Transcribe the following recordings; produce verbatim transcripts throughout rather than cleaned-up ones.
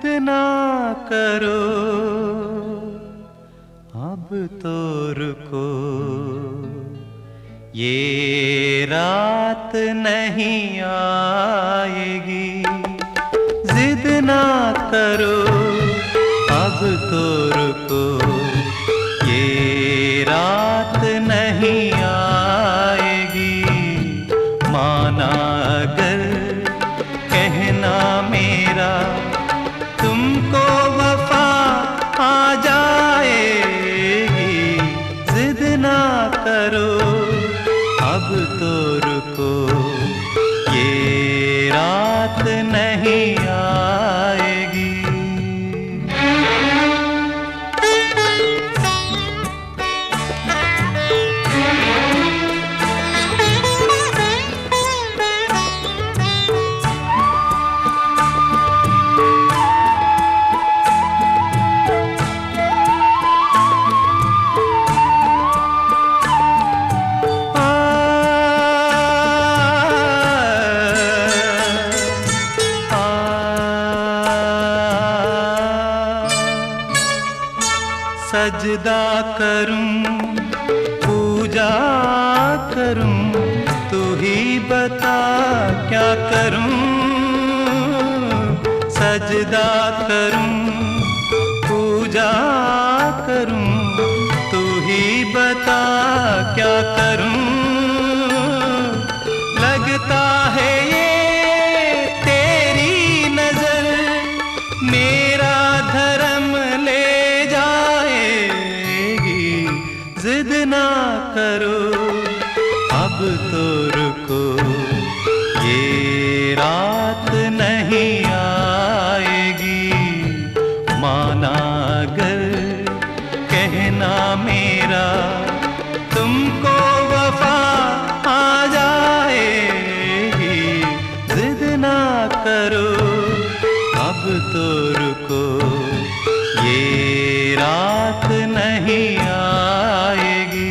जिद ना करो अब तो रुको, ये रात नहीं आएगी। जिद ना करो अब तो रुको, ये रात नहीं आएगी। माना अगर कहना मेरा, तुमको वफा आ जाएगी। जिद ना करो अब तो रुको, ये रात नहीं आएगी। सजदा करूं, पूजा करूं, तू ही बता क्या करूं। सजदा करूं, पूजा करूं, तू ही बता क्या करूं। लगता है ये तेरी नजर मेरा धर्म ले जिद ना करो अब तो रुको, ये रात नहीं आएगी। माना अगर कहना मेरा, तुमको वफा आ जाएगी। जिद ना करो अब तो रुको, ये रात नहीं आएगी।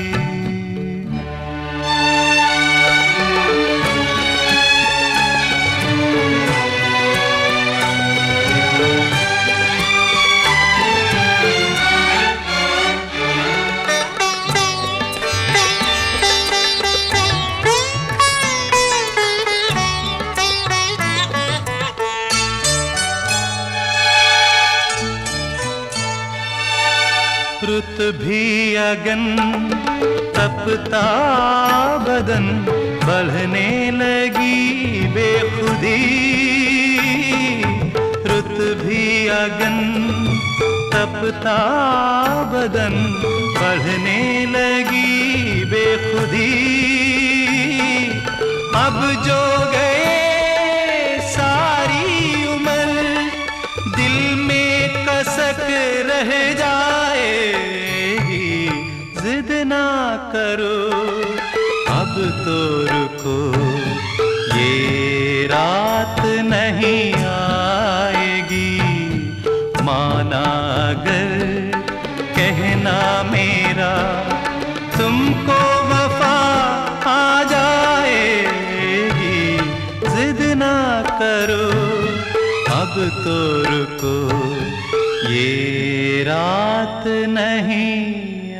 रुत भी अगन तपता बदन, बढ़ने लगी बेखुदी। रुत भी अगन तपता बदन, बढ़ने लगी बेखुदी। अब जो गए सारी उम्र दिल में कसक रह जाएगी। जिद ना करो अब तो रुको, ये रात नहीं आएगी। माना अगर कहना मेरा, तुमको वफा आ जाएगी। जिद ना करो अब तो रुको, ये रात नहीं